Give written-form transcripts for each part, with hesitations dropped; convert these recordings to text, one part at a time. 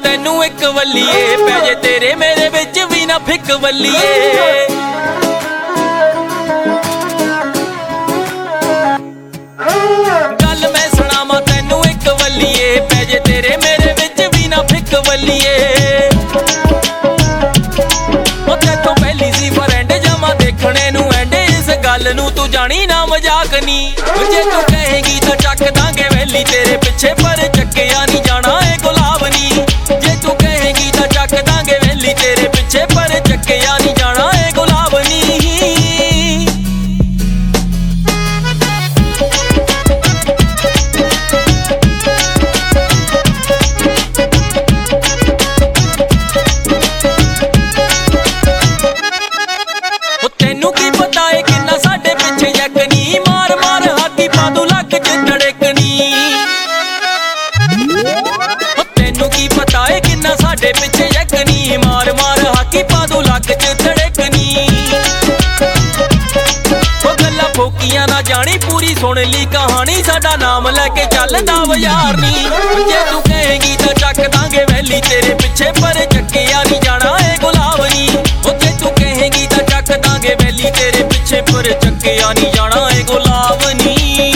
ਤੈਨੂੰ ਇੱਕ ਵੱਲੀਏ ਪੈ ਜੇ ਤੇਰੇ ਮੇਰੇ ਵਿੱਚ ਵੀ ਨਾ ਫਿੱਕ ਵੱਲੀਏ ਗੱਲ ਮੈਂ ਸੁਣਾਵਾਂ ਤੈਨੂੰ ਇੱਕ ਵੱਲੀਏ ਪੈ ਜੇ ਤੇਰੇ ਮੇਰੇ ਵਿੱਚ ਵੀ ਨਾ ਫਿੱਕ ਵੱਲੀਏ ਉਹ ਤੇਥੋਂ ਪਹਿਲੀ ਸੀ ਫਰੈਂਡ ਜਮਾ ਦੇਖਣੇ ਨੂੰ ਐਂਡ ਇਸ ਗੱਲ ਨੂੰ ਤੂੰ ਜਾਣੀ ਨਾ ਮਜ਼ਾਕ ਨੀ ਜੇ ਤੂੰ ਕਹੇਗੀ ਤਾਂ ਚੱਕ ਦਾਂਗੇ ਵੈਲੀ ਤੇਰੇ ਪਿੱਛੇ ਪਰ ਚੱਕਿਆ ਨਹੀਂ ਜਾਣਾ ਏ ਗੁਲਾਬ ਨੀ ਜੇ ਤੂੰ ਕਹੇਗੀ ਤਾਂ ਚੱਕ ਦਾਂਗੇ ਵੈਲੀ ਤੇਰੇ ਪਿੱਛੇ ਪਰ ਚੱਕਿਆ ਨਹੀਂ ਜਾਣਾ ਏ ਗੁਲਾਬ ਨੀ ਤੈਨੂੰ ਕੀ ਪਤਾ ਏ ਕਿੰਨਾ ਸਾਡੇ ਪਿੱਛੇ ਜੱਕਨੀ ਮਾਰ ਮਾਰ ਹਾਕੀ ਪਾ ਦੂ ਲੱਕ ਚ ਧੜਕਣੀ ਤੈਨੂੰ ਕੀ ਪਤਾ ਏ ਕਿੰਨਾ ਸਾਡੇ ਪਿੱਛੇ ਜੱਕਨੀ ਮਾਰ ਮਾਰ ਹਾਕੀ ਪਾ ਦੂ ਲੱਕ ਚ ਧੜਕਣੀ ਉਹ ਗੱਲਾਂ ਫੋਕੀਆਂ ਨਾ ਜਾਣੀ ਪੂਰੀ ਸੁਣ ਲਈ ਕਹਾਣੀ ਸਾਡਾ ਨਾਮ ਲੈ ਕੇ ਚੱਲਦਾ ਬਾਜ਼ਾਰ ਨੀ ਜੇ ਤੂੰ ਕਹੇਗੀ ਤਾਂ ਚੱਕ ਦਾਂਗੇ ਵੈਲੀ ਤੇਰੇ ਪਿੱਛੇ ਪਰ ਚੱਕਿਆ ਨਹੀਂ ਜਾਣਾ ਏ ਗੁਲਾਬ ਨੀ ਉਹ ਜੇ ਤੂੰ ਕਹੇਗੀ ਤਾਂ ਚੱਕ ਦਾਂਗੇ ਵੈਲੀ ਤੇਰੇ ਪਿੱਛੇ ਪਰ ਚੱਕਿਆ ਨਹੀਂ ਜਾਣਾ ਏ ਗੁਲਾਬ ਨੀ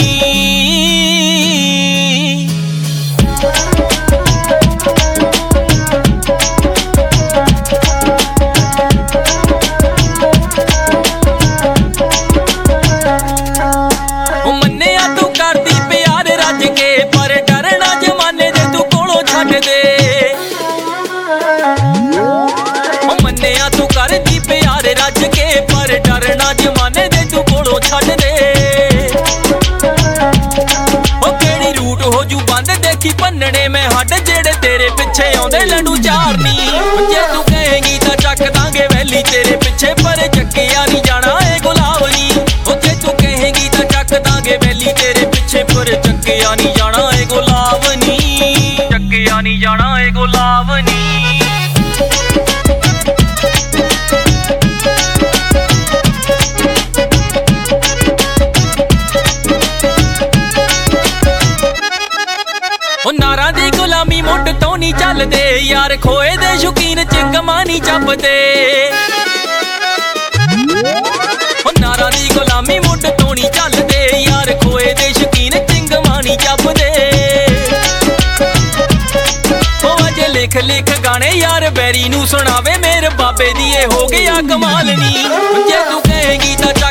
ਉਹ ਮੰਨਿਆ ਤੂੰ ਕਰਦੀ ਪਿਆਰ ਰੱਜ ਕੇ ਪਰ ਡਰਨਾ ਜ਼ਮਾਨੇ ਦੇ ਤੂੰ ਕੋਲੋਂ ਛੱਡ ਦੇ ਉਹ ਮੰਨਿਆ ਤੂੰ ਕਰਦੀ ਪਿਆਰ ਰੱਜ ਕੇ ਪਰ ਡਰਨਾ ਜ਼ਮਾਨੇ ਦੇ ਤੂੰ ਕੋਲੋਂ ਛੱਡ ਦੇ ਉਹ ਕਿਹੜੀ ਰੂਟ ਹੋ ਜੂ ਬੰਦ ਦੇਖੀ ਭੰਨਣੇ ਮੈਂ ਹੱਡ ਜਿਹੜੇ ਤੇਰੇ ਪਿੱਛੇ ਆਉਂਦੇ ਲੰਡੂ ਚਾਰਨੀ ਜੇ ਤੂੰ ਕਹੇਗੀ ਤਾਂ ਚੱਕ ਦਾਂਗੇ ਵੈਲੀ ਤੇਰੇ ਪਿੱਛੇ ਪਰ ਚੱਕਿਆ ਨਹੀਂ ਜਾਣਾ ਏ ਗੁਲਾਬ ਨੀ ਉਹ ਜੇ ਤੂੰ ਕਹੇਗੀ ਤਾਂ ਚੱਕ ਦਾਂਗੇ ਵੈਲੀ ਤੇਰੇ ਪਿੱਛੇ ਪਰ ਚੱਕਿਆ ਨਹੀਂ ਜਾਣਾ ਏ ਗੁਲਾਬ ਨੀ ਚੱਕਿਆ ਨਹੀਂ ਜਾਣਾ ਏ ਗੁਲਾਬ ਨੀ ਉਹ ਨਾਰਾਂ ਦੀ ਗੁਲਾਮੀ ਮੁੱਢ ਤੋਂ ਨਹੀਂ ਚੱਲਦੇ ਯਾਰ ਖੋਏ ਦੇ ਸ਼ੌਕੀਨ ਚਿੰਗਮਾਂ ਨਹੀਂ ਚੱਪਦੇ ਉਹ ਨਾਰਾਂ ਦੀ ਗੁਲਾਮੀ ਮੁੱਢ ਤੋਂ ਨਹੀਂ ਚੱਲਦੇ ਯਾਰ ਖੋਏ ਦੇ ਸ਼ੌਕੀਨ ਚਿੰਗਮਾਂ ਨਹੀਂ ਚੱਪਦੇ ਉਹ ਅਜੇ ਲਿਖ ਲਿਖ ਗਾਣੇ ਯਾਰ ਬੈਰੀ ਨੂੰ ਸੁਣਾਵੇ ਮੇਰੇ ਬਾਬੇ ਦੀ ਇਹ ਹੋ ਗਿਆ ਕਮਾਲ ਨੀ ਜੇ ਤੂੰ ਕਹੇਗੀ ਤਾਂ